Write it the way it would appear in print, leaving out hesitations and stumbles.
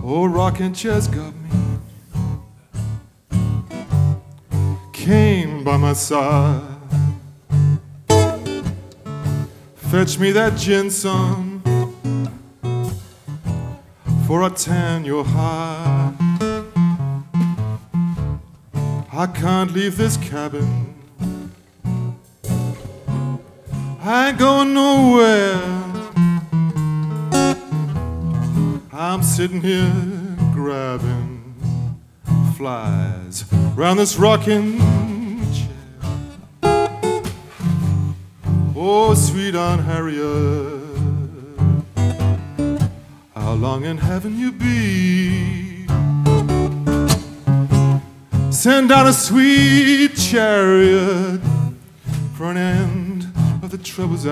Oh, rocking chair's got me. Cane by my side. Fetch me that gin, son, for I tan your hide. I can't leave this cabin. I ain't going nowhere. I'm sitting here grabbing flies round this rocking chair. Oh, sweet Aunt Harriet, how long in heaven you be? Send down a sweet chariot for an end of the troubles